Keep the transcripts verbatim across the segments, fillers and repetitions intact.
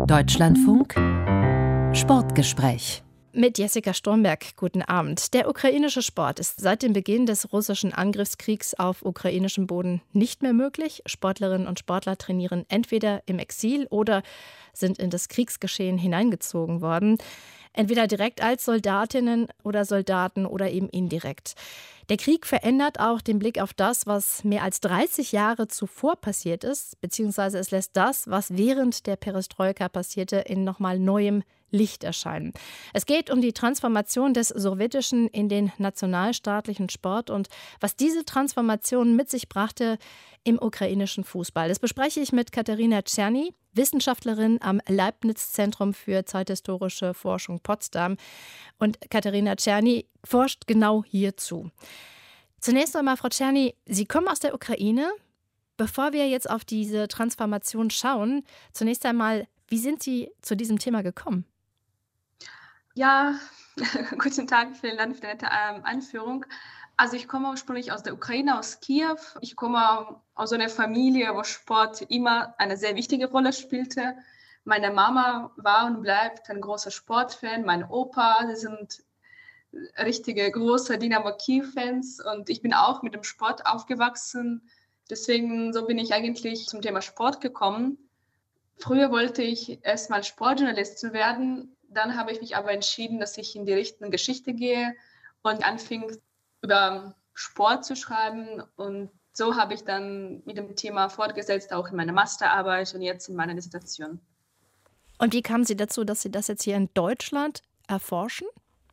Deutschlandfunk Sportgespräch mit Jessica Stromberg. Guten Abend. Der ukrainische Sport ist seit dem Beginn des russischen Angriffskriegs auf ukrainischem Boden nicht mehr möglich. Sportlerinnen und Sportler trainieren entweder im Exil oder sind in das Kriegsgeschehen hineingezogen worden. Entweder direkt als Soldatinnen oder Soldaten oder eben indirekt. Der Krieg verändert auch den Blick auf das, was mehr als dreißig Jahre zuvor passiert ist, beziehungsweise es lässt das, was während der Perestroika passierte, in nochmal neuem Licht erscheinen. Es geht um die Transformation des Sowjetischen in den nationalstaatlichen Sport und was diese Transformation mit sich brachte im ukrainischen Fußball. Das bespreche ich mit Katerina Czerny, Wissenschaftlerin am Leibniz-Zentrum für zeithistorische Forschung Potsdam. Und Katerina Czerny forscht genau hierzu. Zunächst einmal, Frau Czerny, Sie kommen aus der Ukraine. Bevor wir jetzt auf diese Transformation schauen, zunächst einmal, wie sind Sie zu diesem Thema gekommen? Ja, guten Tag, vielen Dank für die nette ähm, Anführung. Also ich komme ursprünglich aus der Ukraine, aus Kiew. Ich komme aus einer Familie, wo Sport immer eine sehr wichtige Rolle spielte. Meine Mama war und bleibt ein großer Sportfan, mein Opa, sie sind richtige große Dynamo Kiew-Fans und ich bin auch mit dem Sport aufgewachsen. Deswegen so bin ich eigentlich zum Thema Sport gekommen. Früher wollte ich erstmal Sportjournalistin werden, dann habe ich mich aber entschieden, dass ich in die Richtung Geschichte gehe und anfing über Sport zu schreiben und so habe ich dann mit dem Thema fortgesetzt, auch in meiner Masterarbeit und jetzt in meiner Dissertation. Und wie kamen Sie dazu, dass Sie das jetzt hier in Deutschland erforschen?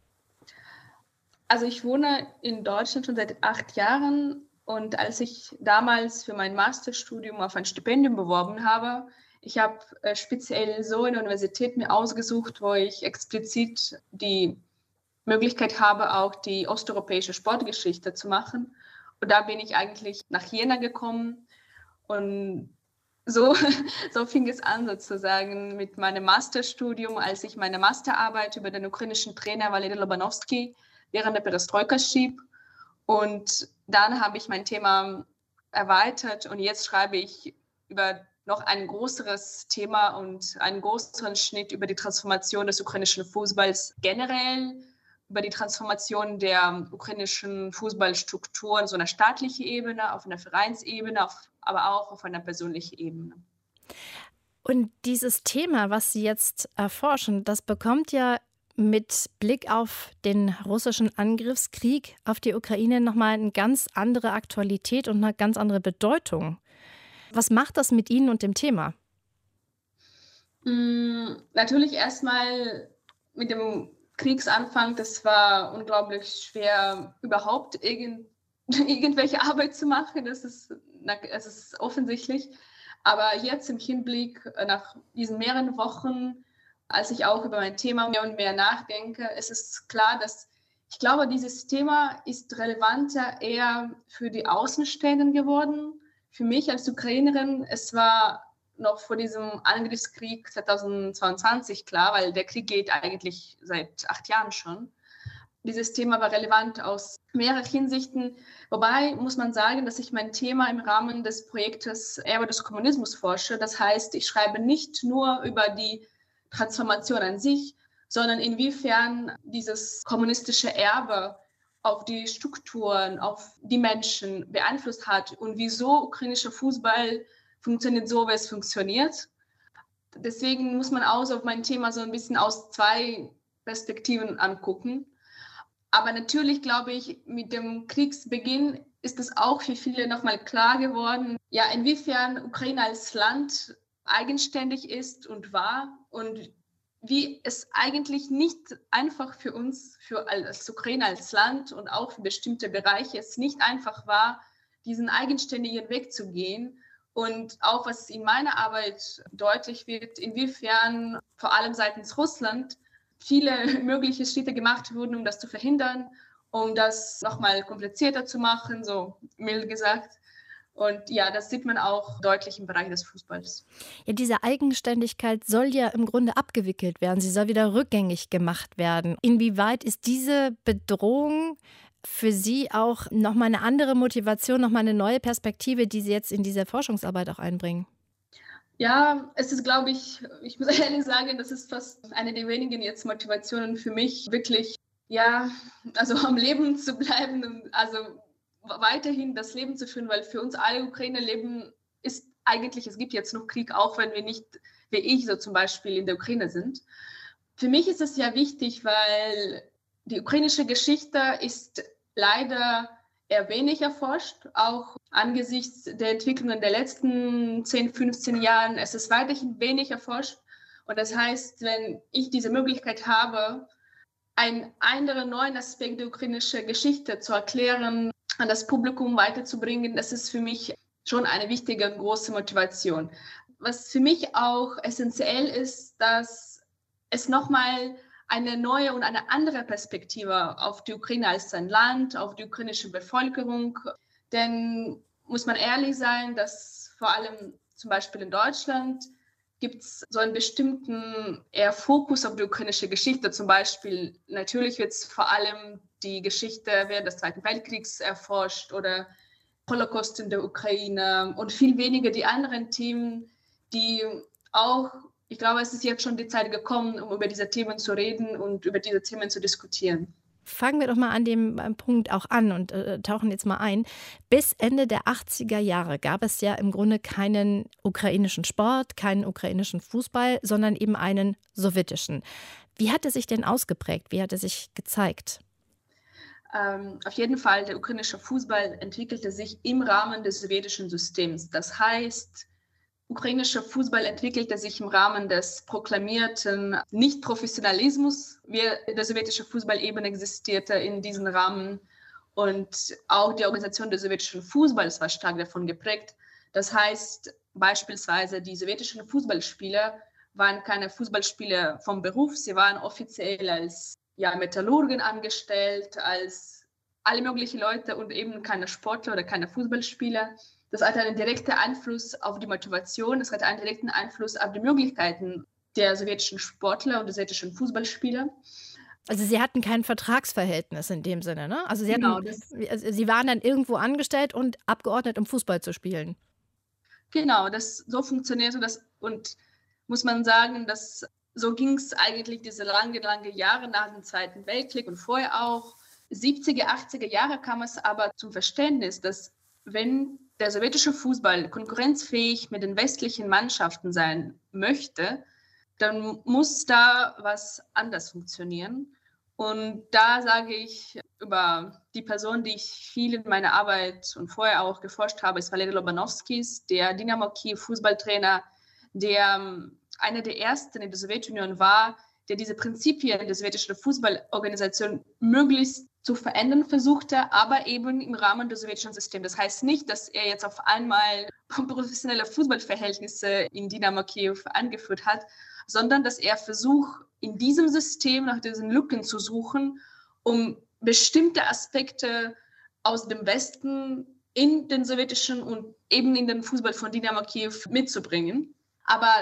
Also ich wohne in Deutschland schon seit acht Jahren und als ich damals für mein Masterstudium auf ein Stipendium beworben habe, ich habe äh, speziell so eine Universität mir ausgesucht, wo ich explizit die Möglichkeit habe, auch die osteuropäische Sportgeschichte zu machen. Und da bin ich eigentlich nach Jena gekommen und so, so fing es an sozusagen mit meinem Masterstudium, als ich meine Masterarbeit über den ukrainischen Trainer Valery Lobanovsky während der Perestroika schrieb. Und dann habe ich mein Thema erweitert und jetzt schreibe ich über noch ein größeres Thema und einen größeren Schnitt über die Transformation des ukrainischen Fußballs generell, über die Transformation der ukrainischen Fußballstrukturen, so einer staatlichen Ebene, auf einer Vereinsebene, auf, aber auch auf einer persönlichen Ebene. Und dieses Thema, was Sie jetzt erforschen, das bekommt ja mit Blick auf den russischen Angriffskrieg auf die Ukraine nochmal eine ganz andere Aktualität und eine ganz andere Bedeutung. Was macht das mit Ihnen und dem Thema? Mm, natürlich erstmal mit dem Kriegsanfang, das war unglaublich schwer, überhaupt irgend, irgendwelche Arbeit zu machen, das ist, das ist offensichtlich. Aber jetzt im Hinblick nach diesen mehreren Wochen, als ich auch über mein Thema mehr und mehr nachdenke, ist es klar, dass ich glaube, dieses Thema ist relevanter eher für die Außenstehenden geworden. Für mich als Ukrainerin, es war noch vor diesem Angriffskrieg zweitausendzweiundzwanzig klar, weil der Krieg geht eigentlich seit acht Jahren schon. Dieses Thema war relevant aus mehreren Hinsichten. Wobei muss man sagen, dass ich mein Thema im Rahmen des Projektes Erbe des Kommunismus forsche. Das heißt, ich schreibe nicht nur über die Transformation an sich, sondern inwiefern dieses kommunistische Erbe auf die Strukturen, auf die Menschen beeinflusst hat und wieso ukrainischer Fußball funktioniert so, wie es funktioniert. Deswegen muss man auch auf mein Thema so ein bisschen aus zwei Perspektiven angucken. Aber natürlich glaube ich, mit dem Kriegsbeginn ist es auch für viele nochmal klar geworden, ja, inwiefern Ukraine als Land eigenständig ist und war und wie es eigentlich nicht einfach für uns, für als Ukraine als Land und auch für bestimmte Bereiche, es nicht einfach war, diesen eigenständigen Weg zu gehen. Und auch was in meiner Arbeit deutlich wird, inwiefern vor allem seitens Russland viele mögliche Schritte gemacht wurden, um das zu verhindern, um das nochmal komplizierter zu machen, so mild gesagt. Und ja, das sieht man auch deutlich im Bereich des Fußballs. Ja, diese Eigenständigkeit soll ja im Grunde abgewickelt werden. Sie soll wieder rückgängig gemacht werden. Inwieweit ist diese Bedrohung für Sie auch nochmal eine andere Motivation, nochmal eine neue Perspektive, die Sie jetzt in diese Forschungsarbeit auch einbringen? Ja, es ist, glaube ich, ich muss ehrlich sagen, das ist fast eine der wenigen jetzt Motivationen für mich, wirklich, ja, also am Leben zu bleiben und also weiterhin das Leben zu führen, weil für uns alle Ukrainer leben ist eigentlich, es gibt jetzt noch Krieg, auch wenn wir nicht, wie ich so zum Beispiel in der Ukraine sind. Für mich ist es ja wichtig, weil die ukrainische Geschichte ist leider eher wenig erforscht, auch angesichts der Entwicklungen der letzten zehn, fünfzehn Jahren. Es ist weiterhin wenig erforscht. Und das heißt, wenn ich diese Möglichkeit habe, einen anderen neuen Aspekt der ukrainischen Geschichte zu erklären, an das Publikum weiterzubringen, das ist für mich schon eine wichtige und große Motivation. Was für mich auch essentiell ist, dass es nochmal eine neue und eine andere Perspektive auf die Ukraine als ein Land, auf die ukrainische Bevölkerung. Denn muss man ehrlich sein, dass vor allem zum Beispiel in Deutschland gibt es so einen bestimmten eher Fokus auf die ukrainische Geschichte. Zum Beispiel natürlich wird es vor allem die Geschichte während des Zweiten Weltkriegs erforscht oder Holocaust in der Ukraine und viel weniger die anderen Themen, die auch, ich glaube, es ist jetzt schon die Zeit gekommen, um über diese Themen zu reden und über diese Themen zu diskutieren. Fangen wir doch mal an dem Punkt auch an und äh, tauchen jetzt mal ein. Bis Ende der achtziger Jahre gab es ja im Grunde keinen ukrainischen Sport, keinen ukrainischen Fußball, sondern eben einen sowjetischen. Wie hat er sich denn ausgeprägt? Wie hat er sich gezeigt? Ähm, auf jeden Fall, der ukrainische Fußball entwickelte sich im Rahmen des sowjetischen Systems. Das heißt, ukrainischer Fußball entwickelte sich im Rahmen des proklamierten Nicht-Professionalismus, wie der sowjetische Fußball eben existierte in diesem Rahmen. Und auch die Organisation des sowjetischen Fußballs war stark davon geprägt. Das heißt, beispielsweise die sowjetischen Fußballspieler waren keine Fußballspieler vom Beruf, sie waren offiziell als ja, Metallurgen angestellt, als alle möglichen Leute und eben keine Sportler oder keine Fußballspieler. Das hat einen direkten Einfluss auf die Motivation, das hat einen direkten Einfluss auf die Möglichkeiten der sowjetischen Sportler und der sowjetischen Fußballspieler. Also Sie hatten kein Vertragsverhältnis in dem Sinne, ne? Also Sie, hatten, Genau, das, also Sie waren dann irgendwo angestellt und abgeordnet, um Fußball zu spielen. Genau, das, so funktionierte das und muss man sagen, dass so ging es eigentlich diese lange, lange Jahre nach dem Zweiten Weltkrieg und vorher auch. siebziger, achtziger Jahre kam es aber zum Verständnis, dass wenn der sowjetische Fußball konkurrenzfähig mit den westlichen Mannschaften sein möchte, dann muss da was anders funktionieren. Und da sage ich über die Person, die ich viel in meiner Arbeit und vorher auch geforscht habe, ist Valeri Lobanovskis, der Dynamo Kiew Fußballtrainer, der einer der ersten in der Sowjetunion war, der diese Prinzipien der sowjetischen Fußballorganisation möglichst zu verändern versuchte, aber eben im Rahmen des sowjetischen Systems. Das heißt nicht, dass er jetzt auf einmal professionelle Fußballverhältnisse in Dynamo Kiew angeführt hat, sondern dass er versucht, in diesem System nach diesen Lücken zu suchen, um bestimmte Aspekte aus dem Westen in den sowjetischen und eben in den Fußball von Dynamo Kiew mitzubringen. Aber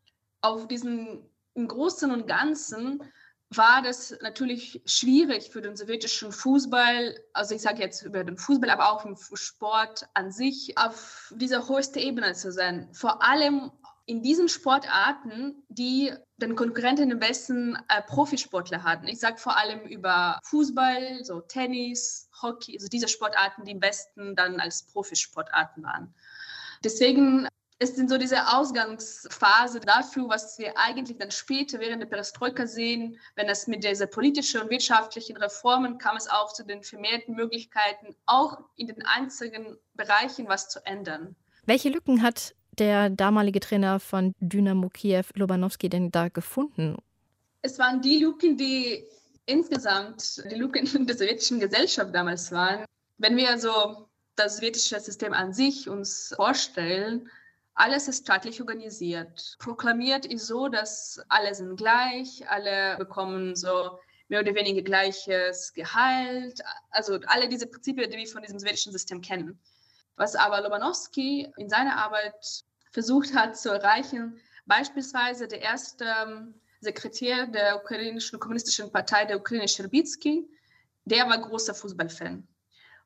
auf diesen im Großen und Ganzen war das natürlich schwierig für den sowjetischen Fußball, also ich sage jetzt über den Fußball, aber auch im Sport an sich, auf dieser höchsten Ebene zu sein. Vor allem in diesen Sportarten, die den Konkurrenten im Westen äh, Profisportler hatten. Ich sage vor allem über Fußball, so Tennis, Hockey, also diese Sportarten, die im Westen dann als Profisportarten waren. Deswegen es sind so diese Ausgangsphase dafür, was wir eigentlich dann später während der Perestroika sehen. Wenn es mit dieser politischen und wirtschaftlichen Reformen kam, es auch zu den vermehrten Möglichkeiten, auch in den einzelnen Bereichen was zu ändern. Welche Lücken hat der damalige Trainer von Dynamo Kiew, Lobanovský, denn da gefunden? Es waren die Lücken, die insgesamt die Lücken in der sowjetischen Gesellschaft damals waren. Wenn wir so das sowjetische System an sich uns vorstellen, alles ist staatlich organisiert. Proklamiert ist so, dass alle sind gleich, alle bekommen so mehr oder weniger gleiches Gehalt. Also alle diese Prinzipien, die wir von diesem sowjetischen System kennen. Was aber Lobanovský in seiner Arbeit versucht hat zu erreichen, beispielsweise der erste Sekretär der ukrainischen kommunistischen Partei, der Ukraine Scherbitzky, der war großer Fußballfan.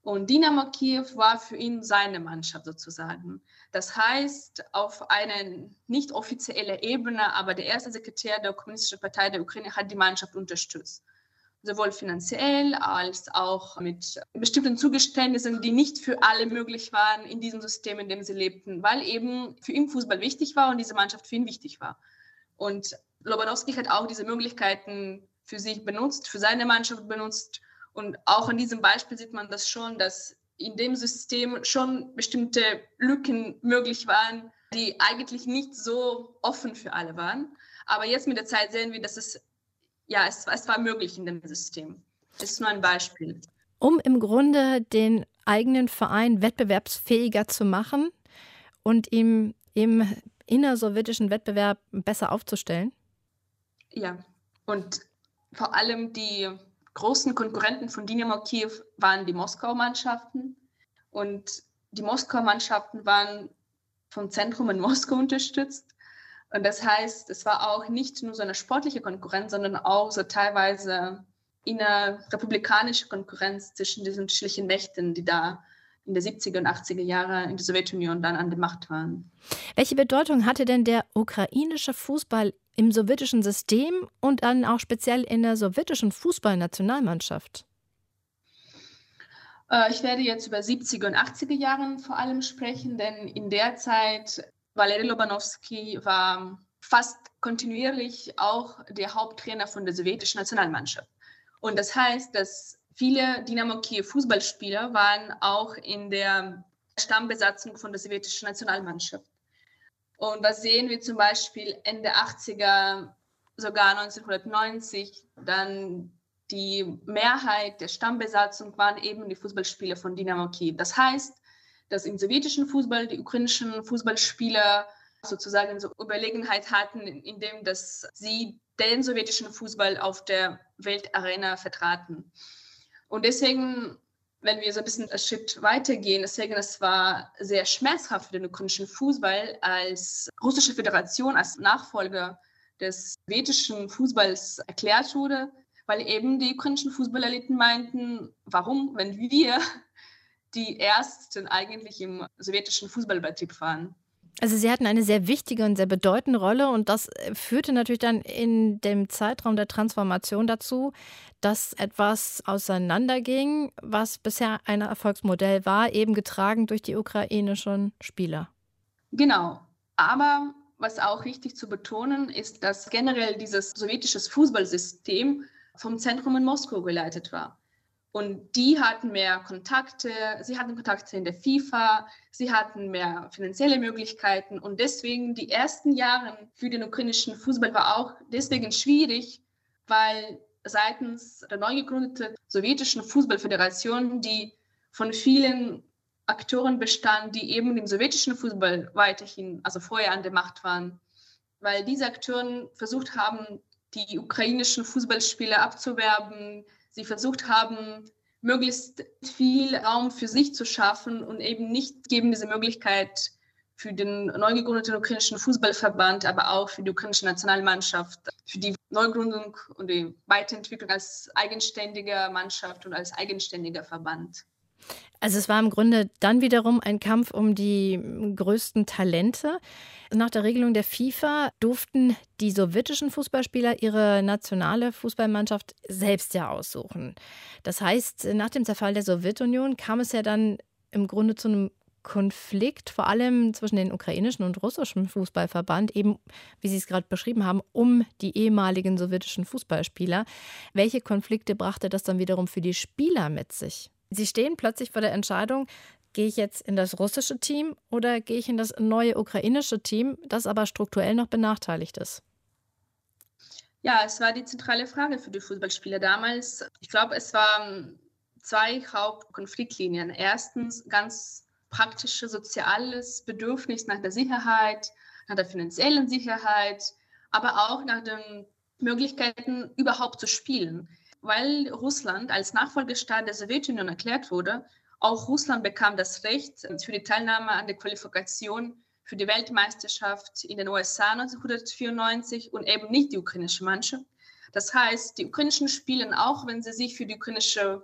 Und Dynamo Kiew war für ihn seine Mannschaft sozusagen. Das heißt, auf einer nicht offiziellen Ebene, aber der erste Sekretär der Kommunistischen Partei der Ukraine hat die Mannschaft unterstützt. Sowohl finanziell als auch mit bestimmten Zugeständnissen, die nicht für alle möglich waren in diesem System, in dem sie lebten, weil eben für ihn Fußball wichtig war und diese Mannschaft für ihn wichtig war. Und Lobanowski hat auch diese Möglichkeiten für sich benutzt, für seine Mannschaft benutzt. Und auch in diesem Beispiel sieht man das schon, dass in dem System schon bestimmte Lücken möglich waren, die eigentlich nicht so offen für alle waren. Aber jetzt mit der Zeit sehen wir, dass es, ja, es, es war möglich in dem System. Das ist nur ein Beispiel. Um im Grunde den eigenen Verein wettbewerbsfähiger zu machen und ihm im innersowjetischen Wettbewerb besser aufzustellen? Ja, und vor allem die großen Konkurrenten von Dynamo Kiew waren die Moskau-Mannschaften. Und die Moskau-Mannschaften waren vom Zentrum in Moskau unterstützt. Und das heißt, es war auch nicht nur so eine sportliche Konkurrenz, sondern auch so teilweise innerrepublikanische Konkurrenz zwischen diesen unterschiedlichen Mächten, die da in den siebziger und achtziger Jahren in der Sowjetunion dann an der Macht waren. Welche Bedeutung hatte denn der ukrainische Fußball im sowjetischen System und dann auch speziell in der sowjetischen Fußballnationalmannschaft? Äh, ich werde jetzt über siebziger und achtziger Jahren vor allem sprechen, denn in der Zeit, Valeri Lobanowski war fast kontinuierlich auch der Haupttrainer von der sowjetischen Nationalmannschaft. Und das heißt, dass viele Dynamo Kiew Fußballspieler waren auch in der Stammbesatzung von der sowjetischen Nationalmannschaft. Und was sehen wir zum Beispiel Ende achtziger, sogar neunzehnhundertneunzig, dann die Mehrheit der Stammbesatzung waren eben die Fußballspieler von Dynamo Kiew. Das heißt, dass im sowjetischen Fußball die ukrainischen Fußballspieler sozusagen so Überlegenheit hatten, indem dass sie den sowjetischen Fußball auf der Weltarena vertraten. Und deswegen, wenn wir so ein bisschen einen Schritt weitergehen, deswegen, es war sehr schmerzhaft für den ukrainischen Fußball, als russische Föderation, als Nachfolger des sowjetischen Fußballs erklärt wurde, weil eben die ukrainischen Fußballereliten meinten, warum, wenn wir die Ersten eigentlich im sowjetischen Fußballbetrieb waren. Also Sie hatten eine sehr wichtige und sehr bedeutende Rolle und das führte natürlich dann in dem Zeitraum der Transformation dazu, dass etwas auseinanderging, was bisher ein Erfolgsmodell war, eben getragen durch die ukrainischen Spieler. Genau, aber was auch wichtig zu betonen ist, dass generell dieses sowjetische Fußballsystem vom Zentrum in Moskau geleitet war. Und die hatten mehr Kontakte, sie hatten Kontakte in der FIFA, sie hatten mehr finanzielle Möglichkeiten. Und deswegen die ersten Jahre für den ukrainischen Fußball war auch deswegen schwierig, weil seitens der neu gegründeten sowjetischen Fußballföderation, die von vielen Akteuren bestand, die eben im sowjetischen Fußball weiterhin, also vorher an der Macht waren, weil diese Akteure versucht haben, die ukrainischen Fußballspieler abzuwerben. Sie versucht haben, möglichst viel Raum für sich zu schaffen und eben nicht geben diese Möglichkeit für den neu gegründeten ukrainischen Fußballverband, aber auch für die ukrainische Nationalmannschaft, für die Neugründung und die Weiterentwicklung als eigenständige Mannschaft und als eigenständiger Verband. Also es war im Grunde dann wiederum ein Kampf um die größten Talente. Nach der Regelung der FIFA durften die sowjetischen Fußballspieler ihre nationale Fußballmannschaft selbst ja aussuchen. Das heißt, nach dem Zerfall der Sowjetunion kam es ja dann im Grunde zu einem Konflikt, vor allem zwischen den ukrainischen und russischen Fußballverband, eben, wie Sie es gerade beschrieben haben, um die ehemaligen sowjetischen Fußballspieler. Welche Konflikte brachte das dann wiederum für die Spieler mit sich? Sie stehen plötzlich vor der Entscheidung, gehe ich jetzt in das russische Team oder gehe ich in das neue ukrainische Team, das aber strukturell noch benachteiligt ist? Ja, es war die zentrale Frage für die Fußballspieler damals. Ich glaube, es waren zwei Hauptkonfliktlinien. Erstens ganz praktische soziales Bedürfnis nach der Sicherheit, nach der finanziellen Sicherheit, aber auch nach den Möglichkeiten, überhaupt zu spielen. Weil Russland als Nachfolgestaat der Sowjetunion erklärt wurde, auch Russland bekam das Recht für die Teilnahme an der Qualifikation für die Weltmeisterschaft in den U S A neunzehnhundertvierundneunzig und eben nicht die ukrainische Mannschaft. Das heißt, die ukrainischen Spieler, auch wenn sie sich für die ukrainische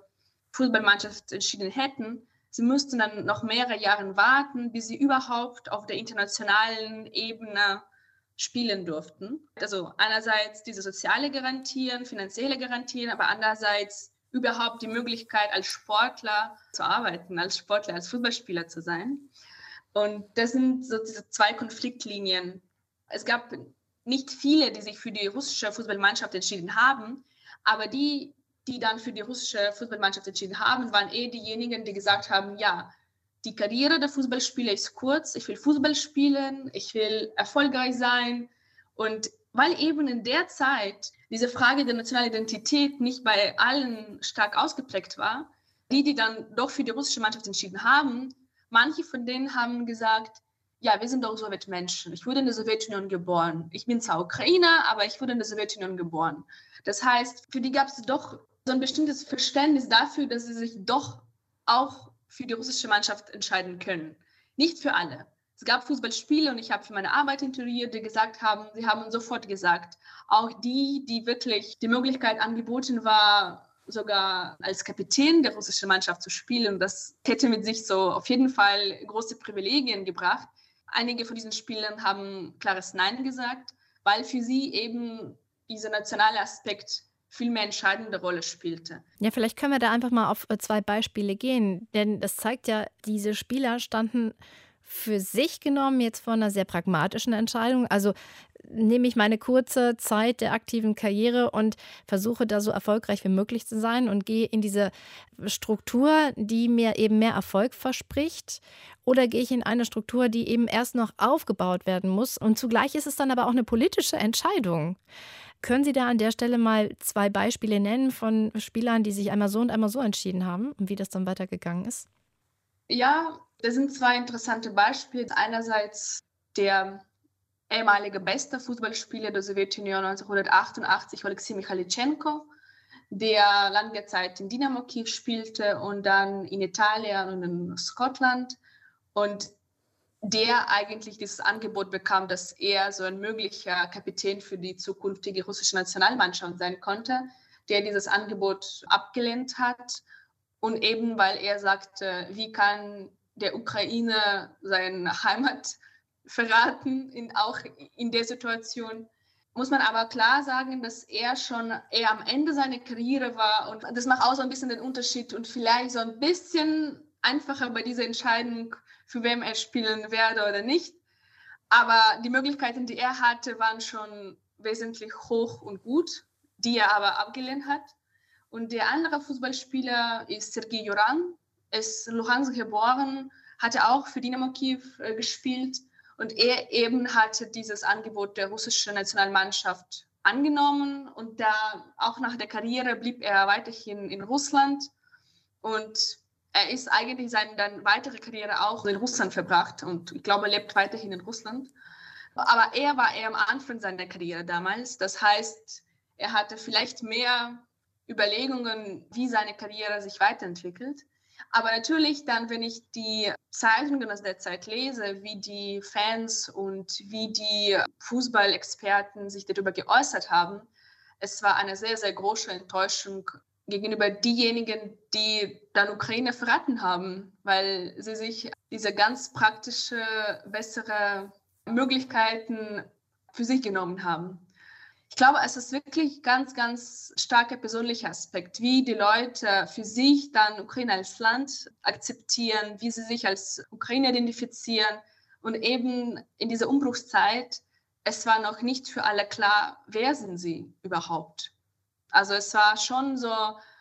Fußballmannschaft entschieden hätten, sie müssten dann noch mehrere Jahre warten, bis sie überhaupt auf der internationalen Ebene spielen durften. Also einerseits diese soziale Garantien, finanzielle Garantien, aber andererseits überhaupt die Möglichkeit, als Sportler zu arbeiten, als Sportler, als Fußballspieler zu sein. Und das sind so diese zwei Konfliktlinien. Es gab nicht viele, die sich für die russische Fußballmannschaft entschieden haben, aber die, die dann für die russische Fußballmannschaft entschieden haben, waren eh diejenigen, die gesagt haben, ja, die Karriere der Fußballspieler ist kurz, ich will Fußball spielen, ich will erfolgreich sein. Und weil eben in der Zeit diese Frage der nationalen Identität nicht bei allen stark ausgeprägt war, die, die dann doch für die russische Mannschaft entschieden haben, manche von denen haben gesagt, ja, wir sind doch Sowjetmenschen. Ich wurde in der Sowjetunion geboren. Ich bin zwar Ukrainer, aber ich wurde in der Sowjetunion geboren. Das heißt, für die gab es doch so ein bestimmtes Verständnis dafür, dass sie sich doch auch für die russische Mannschaft entscheiden können. Nicht für alle. Es gab Fußballspiele und ich habe für meine Arbeit interviewt, die gesagt haben, sie haben sofort gesagt, auch die, die wirklich die Möglichkeit angeboten war, sogar als Kapitän der russischen Mannschaft zu spielen. Das hätte mit sich so auf jeden Fall große Privilegien gebracht. Einige von diesen Spielern haben klares Nein gesagt, weil für sie eben dieser nationale Aspekt viel mehr entscheidende Rolle spielte. Ja, vielleicht können wir da einfach mal auf zwei Beispiele gehen, denn das zeigt ja, diese Spieler standen für sich genommen jetzt vor einer sehr pragmatischen Entscheidung. Also nehme ich meine kurze Zeit der aktiven Karriere und versuche da so erfolgreich wie möglich zu sein und gehe in diese Struktur, die mir eben mehr Erfolg verspricht, oder gehe ich in eine Struktur, die eben erst noch aufgebaut werden muss, und zugleich ist es dann aber auch eine politische Entscheidung. Können Sie da an der Stelle mal zwei Beispiele nennen von Spielern, die sich einmal so und einmal so entschieden haben und wie das dann weitergegangen ist? Ja, das sind zwei interessante Beispiele. Einerseits der ehemalige beste Fußballspieler der Sowjetunion neunzehnhundertachtundachtzig, Alexei Michailitschenko, der lange Zeit in Dynamo Kiew spielte und dann in Italien und in Schottland. Und der eigentlich dieses Angebot bekam, dass er so ein möglicher Kapitän für die zukünftige russische Nationalmannschaft sein konnte, der dieses Angebot abgelehnt hat. Und eben, weil er sagte, wie kann der Ukraine seine Heimat verraten, in, auch in der Situation, muss man aber klar sagen, dass er schon eher am Ende seiner Karriere war. Und das macht auch so ein bisschen den Unterschied und vielleicht so ein bisschen einfacher bei dieser Entscheidung, für wen er spielen werde oder nicht. Aber die Möglichkeiten, die er hatte, waren schon wesentlich hoch und gut, die er aber abgelehnt hat. Und der andere Fußballspieler ist Sergei Juran, ist in Luhansk geboren, hatte auch für Dynamo Kiew äh, gespielt. Und er eben hatte dieses Angebot der russischen Nationalmannschaft angenommen. Und da auch nach der Karriere blieb er weiterhin in Russland. Und er ist eigentlich seine dann weitere Karriere auch in Russland verbracht. Und ich glaube, er lebt weiterhin in Russland. Aber er war eher am Anfang seiner Karriere damals. Das heißt, er hatte vielleicht mehr Überlegungen, wie seine Karriere sich weiterentwickelt. Aber natürlich dann, wenn ich die Zeitungen aus der Zeit lese, wie die Fans und wie die Fußballexperten sich darüber geäußert haben, es war eine sehr, sehr große Enttäuschung gegenüber diejenigen, die dann Ukraine verraten haben, weil sie sich diese ganz praktische, bessere Möglichkeiten für sich genommen haben. Ich glaube, es ist wirklich ganz, ganz starker persönlicher Aspekt, wie die Leute für sich dann Ukraine als Land akzeptieren, wie sie sich als Ukrainer identifizieren. Und eben in dieser Umbruchszeit, es war noch nicht für alle klar, wer sind sie überhaupt. Also es war schon so,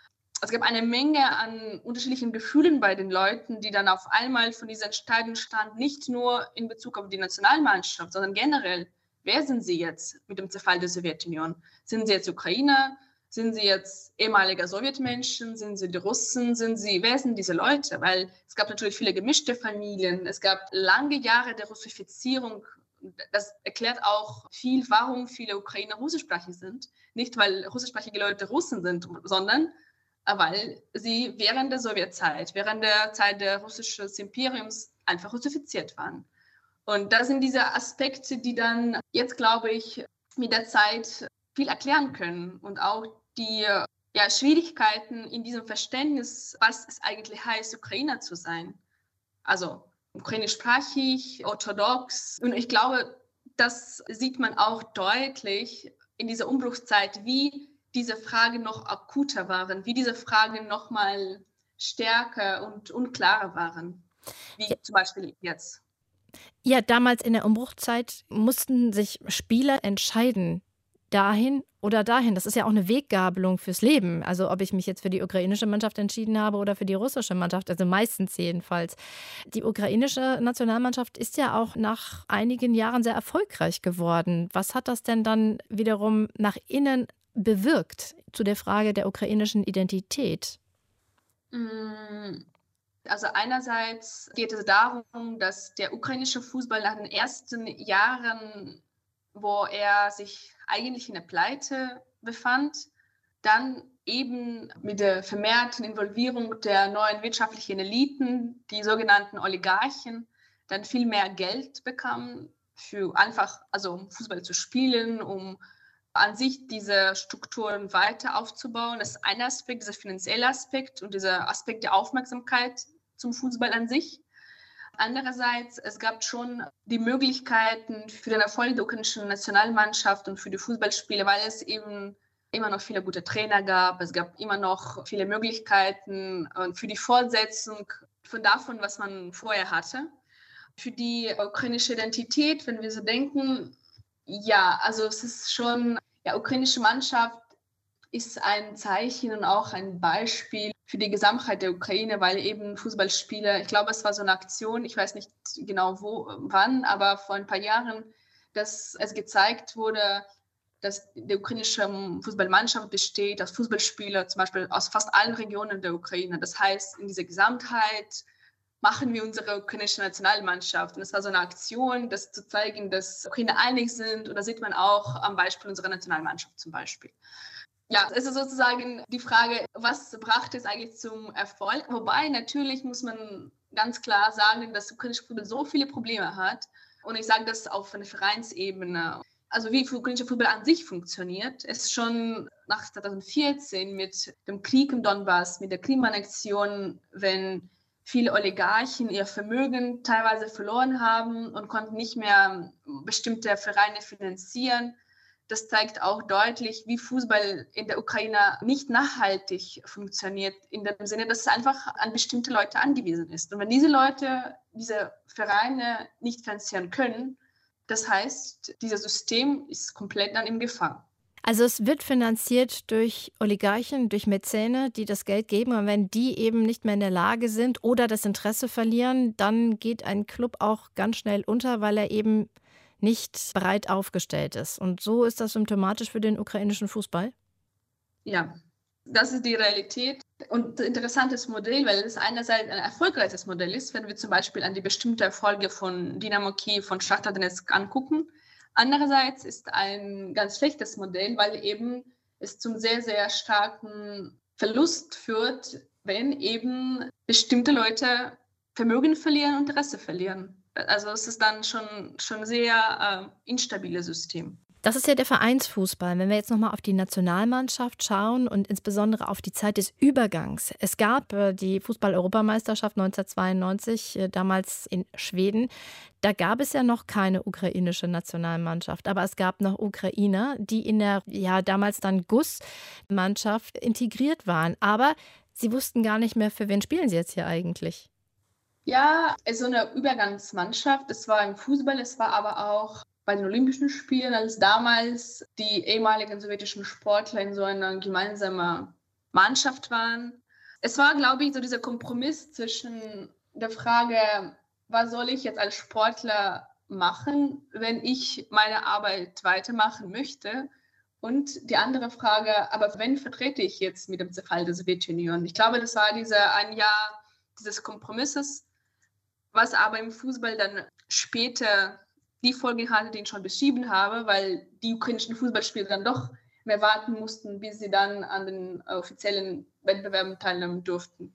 es gab eine Menge an unterschiedlichen Gefühlen bei den Leuten, die dann auf einmal von dieser Entscheidung standen, nicht nur in Bezug auf die Nationalmannschaft, sondern generell. Wer sind sie jetzt mit dem Zerfall der Sowjetunion? Sind sie jetzt Ukrainer? Sind sie jetzt ehemalige Sowjetmenschen? Sind sie die Russen? Sind sie, wer sind diese Leute? Weil es gab natürlich viele gemischte Familien. Es gab lange Jahre der Russifizierung. Das erklärt auch viel, warum viele Ukrainer russischsprachig sind. Nicht, weil russischsprachige Leute Russen sind, sondern weil sie während der Sowjetzeit, während der Zeit des russischen Imperiums einfach russifiziert waren. Und das sind diese Aspekte, die dann jetzt, glaube ich, mit der Zeit viel erklären können und auch die ja, Schwierigkeiten in diesem Verständnis, was es eigentlich heißt, Ukrainer zu sein. Also ukrainischsprachig, orthodox. Und ich glaube, das sieht man auch deutlich in dieser Umbruchszeit, wie diese Fragen noch akuter waren, wie diese Fragen noch mal stärker und unklarer waren, wie zum Beispiel jetzt. Ja, damals in der Umbruchzeit mussten sich Spieler entscheiden, dahin oder dahin. Das ist ja auch eine Weggabelung fürs Leben. Also ob ich mich jetzt für die ukrainische Mannschaft entschieden habe oder für die russische Mannschaft, also meistens jedenfalls. Die ukrainische Nationalmannschaft ist ja auch nach einigen Jahren sehr erfolgreich geworden. Was hat das denn dann wiederum nach innen bewirkt zu der Frage der ukrainischen Identität? Also einerseits geht es darum, dass der ukrainische Fußball nach den ersten Jahren, wo er sich eigentlich in der Pleite befand, dann eben mit der vermehrten Involvierung der neuen wirtschaftlichen Eliten, die sogenannten Oligarchen, dann viel mehr Geld bekamen, für einfach, also um Fußball zu spielen, um an sich diese Strukturen weiter aufzubauen. Das ist ein Aspekt, dieser finanzielle Aspekt und dieser Aspekt der Aufmerksamkeit zum Fußball an sich. Andererseits, es gab schon die Möglichkeiten für den Erfolg der ukrainischen Nationalmannschaft und für die Fußballspiele, weil es eben immer noch viele gute Trainer gab. Es gab immer noch viele Möglichkeiten für die Fortsetzung von davon, was man vorher hatte. Für die ukrainische Identität, wenn wir so denken, ja, also es ist schon, ja, ukrainische Mannschaft ist ein Zeichen und auch ein Beispiel für die Gesamtheit der Ukraine, weil eben Fußballspieler, ich glaube, es war so eine Aktion, ich weiß nicht genau wo, wann, aber vor ein paar Jahren, dass es gezeigt wurde, dass die ukrainische Fußballmannschaft besteht aus Fußballspielern, zum Beispiel aus fast allen Regionen der Ukraine. Das heißt, in dieser Gesamtheit machen wir unsere ukrainische Nationalmannschaft. Und es war so eine Aktion, das zu zeigen, dass Ukrainer einig sind. Und das sieht man auch am Beispiel unserer Nationalmannschaft zum Beispiel. Ja, es ist sozusagen die Frage, was brachte es eigentlich zum Erfolg? Wobei natürlich muss man ganz klar sagen, dass ukrainische Fußball so viele Probleme hat. Und ich sage das auf einer Vereinsebene. Also wie ukrainischer Fußball an sich funktioniert, ist schon nach zweitausendvierzehn mit dem Krieg im Donbass, mit der Krimannexion, wenn viele Oligarchen ihr Vermögen teilweise verloren haben und konnten nicht mehr bestimmte Vereine finanzieren. Das zeigt auch deutlich, wie Fußball in der Ukraine nicht nachhaltig funktioniert, in dem Sinne, dass es einfach an bestimmte Leute angewiesen ist. Und wenn diese Leute diese Vereine nicht finanzieren können, das heißt, dieses System ist komplett dann in Gefahr. Also es wird finanziert durch Oligarchen, durch Mäzene, die das Geld geben. Und wenn die eben nicht mehr in der Lage sind oder das Interesse verlieren, dann geht ein Club auch ganz schnell unter, weil er eben nicht breit aufgestellt ist. Und so ist das symptomatisch für den ukrainischen Fußball? Ja, das ist die Realität. Und ein interessantes Modell, weil es einerseits ein erfolgreiches Modell ist, wenn wir zum Beispiel an die bestimmten Erfolge von Dynamo Kiew, von Schachtar Donezk angucken. Andererseits ist ein ganz schlechtes Modell, weil eben es zum sehr, sehr starken Verlust führt, wenn eben bestimmte Leute Vermögen verlieren und Interesse verlieren. Also es ist dann schon schon sehr äh, instabiles System. Das ist ja der Vereinsfußball. Wenn wir jetzt nochmal auf die Nationalmannschaft schauen und insbesondere auf die Zeit des Übergangs. Es gab äh, die Fußball-Europameisterschaft neunzehnhundertzweiundneunzig, äh, damals in Schweden. Da gab es ja noch keine ukrainische Nationalmannschaft, aber es gab noch Ukrainer, die in der ja damals dann G U S-Mannschaft integriert waren. Aber sie wussten gar nicht mehr, für wen spielen sie jetzt hier eigentlich. Ja, so eine Übergangsmannschaft. Es war im Fußball, es war aber auch bei den Olympischen Spielen, als damals die ehemaligen sowjetischen Sportler in so einer gemeinsamen Mannschaft waren. Es war, glaube ich, so dieser Kompromiss zwischen der Frage, was soll ich jetzt als Sportler machen, wenn ich meine Arbeit weitermachen möchte? Und die andere Frage, aber wen vertrete ich jetzt mit dem Zerfall der Sowjetunion? Ich glaube, das war dieser ein Jahr dieses Kompromisses, was aber im Fußball dann später die Folgen hatte, die ich schon beschrieben habe, weil die ukrainischen Fußballspieler dann doch mehr warten mussten, bis sie dann an den offiziellen Wettbewerben teilnehmen durften.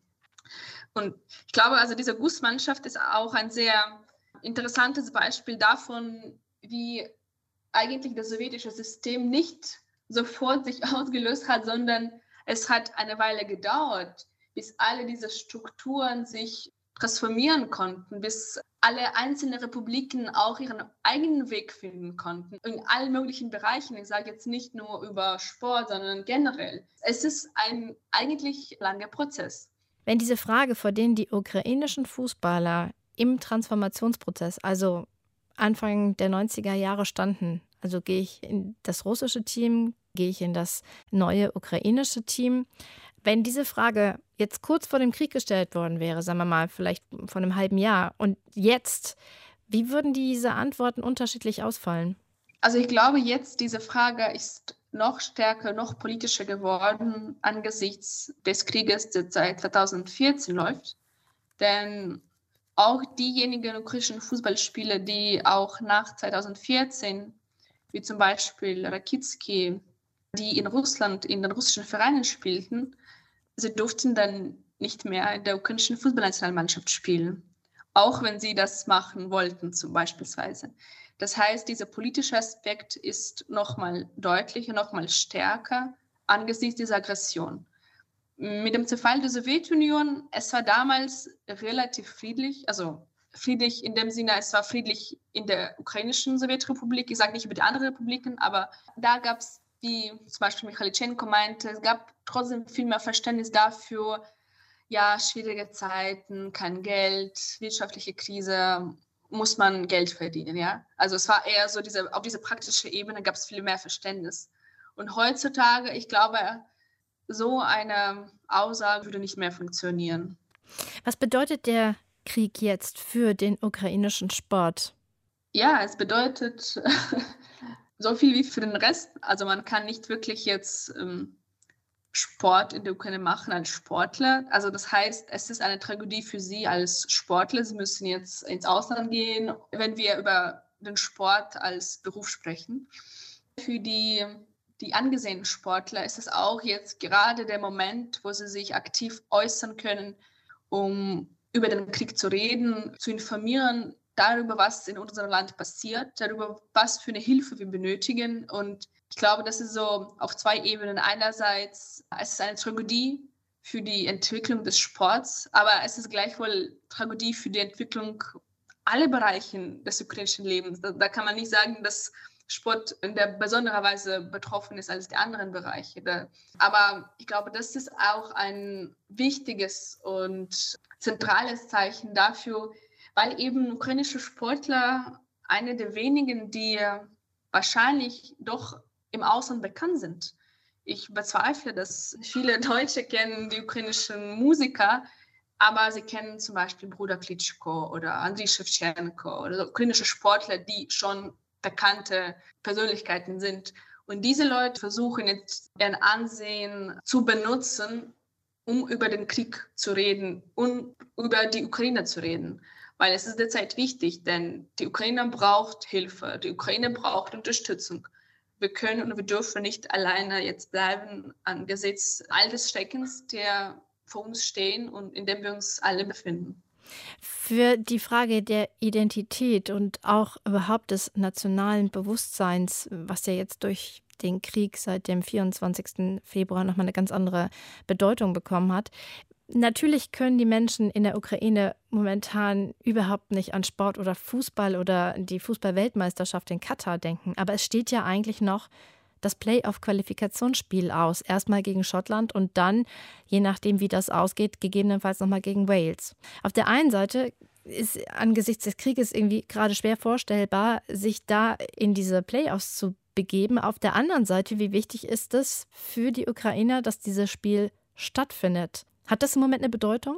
Und ich glaube, also diese G U S-Mannschaft ist auch ein sehr interessantes Beispiel davon, wie eigentlich das sowjetische System nicht sofort sich ausgelöst hat, sondern Es hat eine Weile gedauert, bis alle diese Strukturen sich transformieren konnten, bis alle einzelnen Republiken auch ihren eigenen Weg finden konnten. In allen möglichen Bereichen. Ich sage jetzt nicht nur über Sport, sondern generell. Es ist ein eigentlich langer Prozess. Wenn diese Frage, vor denen die ukrainischen Fußballer im Transformationsprozess, also Anfang der neunziger Jahre standen, also gehe ich in das russische Team, gehe ich in das neue ukrainische Team, wenn diese Frage jetzt kurz vor dem Krieg gestellt worden wäre, sagen wir mal, vielleicht vor einem halben Jahr, und jetzt, wie würden diese Antworten unterschiedlich ausfallen? Also ich glaube, jetzt diese Frage ist noch stärker, noch politischer geworden angesichts des Krieges, der seit zweitausendvierzehn läuft. Denn auch diejenigen ukrainischen Fußballspieler, die auch nach zweitausendvierzehn, wie zum Beispiel Rakitsky, die in Russland, in den russischen Vereinen spielten, sie durften dann nicht mehr in der ukrainischen Fußballnationalmannschaft spielen, auch wenn sie das machen wollten, zum beispielsweise. Das heißt, dieser politische Aspekt ist nochmal deutlicher, nochmal stärker angesichts dieser Aggression. Mit dem Zerfall der Sowjetunion, es war damals relativ friedlich, also friedlich in dem Sinne, es war friedlich in der ukrainischen Sowjetrepublik, ich sage nicht über die anderen Republiken, aber da gab es, wie zum Beispiel Michailitschenko meinte, es gab trotzdem viel mehr Verständnis dafür, ja, schwierige Zeiten, kein Geld, wirtschaftliche Krise, muss man Geld verdienen, ja. Also es war eher so, diese, auf dieser praktischen Ebene gab es viel mehr Verständnis. Und heutzutage, ich glaube, so eine Aussage würde nicht mehr funktionieren. Was bedeutet der Krieg jetzt für den ukrainischen Sport? Ja, es bedeutet so viel wie für den Rest. Also man kann nicht wirklich jetzt ähm, Sport in der Ukraine machen als Sportler. Also das heißt, es ist eine Tragödie für sie als Sportler. Sie müssen jetzt ins Ausland gehen, wenn wir über den Sport als Beruf sprechen. Für die, die angesehenen Sportler ist es auch jetzt gerade der Moment, wo sie sich aktiv äußern können, um über den Krieg zu reden, zu informieren, darüber, was in unserem Land passiert, darüber, was für eine Hilfe wir benötigen. Und ich glaube, das ist so auf zwei Ebenen. Einerseits, es ist eine Tragödie für die Entwicklung des Sports, aber es ist gleichwohl Tragödie für die Entwicklung aller Bereiche des ukrainischen Lebens. Da, da kann man nicht sagen, dass Sport in der besonderer Weise betroffen ist als die anderen Bereiche. Da, aber ich glaube, das ist auch ein wichtiges und zentrales Zeichen dafür, weil eben ukrainische Sportler eine der wenigen, die wahrscheinlich doch im Ausland bekannt sind. Ich bezweifle, dass viele Deutsche kennen die ukrainischen Musiker, aber sie kennen zum Beispiel Bruder Klitschko oder Andriy Shevchenko oder so ukrainische Sportler, die schon bekannte Persönlichkeiten sind. Und diese Leute versuchen jetzt ihren Ansehen zu benutzen, um über den Krieg zu reden und über die Ukraine zu reden. Weil es ist derzeit wichtig, denn die Ukraine braucht Hilfe, die Ukraine braucht Unterstützung. Wir können und wir dürfen nicht alleine jetzt bleiben angesichts all des Schreckens, der vor uns stehen und in dem wir uns alle befinden. Für die Frage der Identität und auch überhaupt des nationalen Bewusstseins, was ja jetzt durch den Krieg seit dem vierundzwanzigsten Februar nochmal eine ganz andere Bedeutung bekommen hat. Natürlich können die Menschen in der Ukraine momentan überhaupt nicht an Sport oder Fußball oder die Fußball-Weltmeisterschaft in Katar denken. Aber es steht ja eigentlich noch das Playoff-Qualifikationsspiel aus. Erstmal gegen Schottland und dann, je nachdem wie das ausgeht, gegebenenfalls nochmal gegen Wales. Auf der einen Seite ist angesichts des Krieges irgendwie gerade schwer vorstellbar, sich da in diese Playoffs zu begeben. Auf der anderen Seite, wie wichtig ist es für die Ukrainer, dass dieses Spiel stattfindet? Hat das im Moment eine Bedeutung?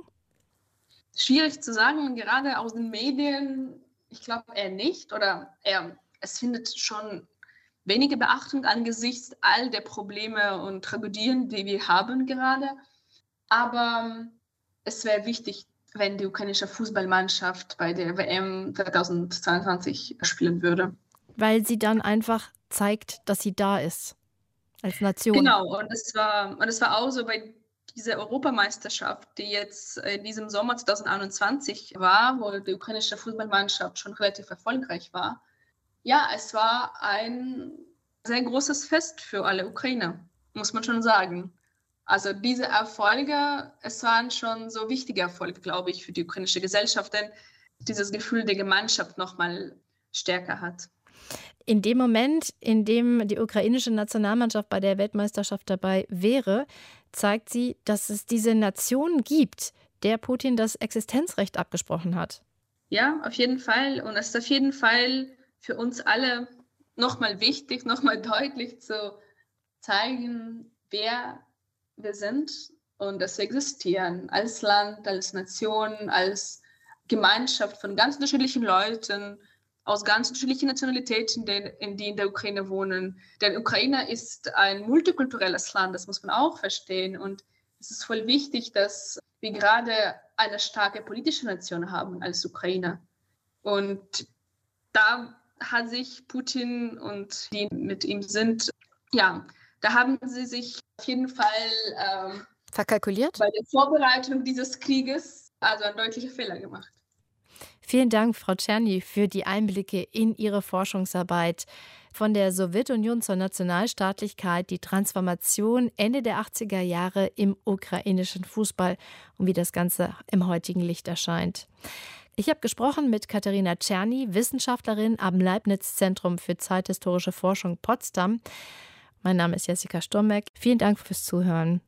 Schwierig zu sagen, gerade aus den Medien, ich glaube eher nicht. Oder eher, es findet schon wenige Beachtung angesichts all der Probleme und Tragödien, die wir haben gerade. Aber es wäre wichtig, wenn die ukrainische Fußballmannschaft bei der W M zweitausendzweiundzwanzig spielen würde. Weil sie dann einfach zeigt, dass sie da ist, als Nation. Genau, und es war, und es war auch so bei dieser Europameisterschaft, die jetzt in diesem Sommer zweitausendeinundzwanzig war, wo die ukrainische Fußballmannschaft schon relativ erfolgreich war. Ja, es war ein sehr großes Fest für alle Ukrainer, muss man schon sagen. Also diese Erfolge, es waren schon so wichtige Erfolge, glaube ich, für die ukrainische Gesellschaft, denn dieses Gefühl der Gemeinschaft nochmal stärker hat. In dem Moment, in dem die ukrainische Nationalmannschaft bei der Weltmeisterschaft dabei wäre, zeigt sie, dass es diese Nation gibt, der Putin das Existenzrecht abgesprochen hat. Ja, auf jeden Fall. Und es ist auf jeden Fall für uns alle nochmal wichtig, nochmal deutlich zu zeigen, wer wir sind und dass wir existieren als Land, als Nation, als Gemeinschaft von ganz unterschiedlichen Leuten, aus ganz unterschiedlichen Nationalitäten, die in der Ukraine wohnen. Denn Ukraine ist ein multikulturelles Land, das muss man auch verstehen. Und es ist voll wichtig, dass wir gerade eine starke politische Nation haben als Ukraine. Und da hat sich Putin und die mit ihm sind, ja, da haben sie sich auf jeden Fall ähm, verkalkuliert bei der Vorbereitung dieses Krieges also einen deutlichen Fehler gemacht. Vielen Dank, Frau Czerny, für die Einblicke in Ihre Forschungsarbeit. Von der Sowjetunion zur Nationalstaatlichkeit, die Transformation Ende der achtziger Jahre im ukrainischen Fußball und wie das Ganze im heutigen Licht erscheint. Ich habe gesprochen mit Katharina Czerny, Wissenschaftlerin am Leibniz-Zentrum für zeithistorische Forschung Potsdam. Mein Name ist Jessica Sturmbeck. Vielen Dank fürs Zuhören.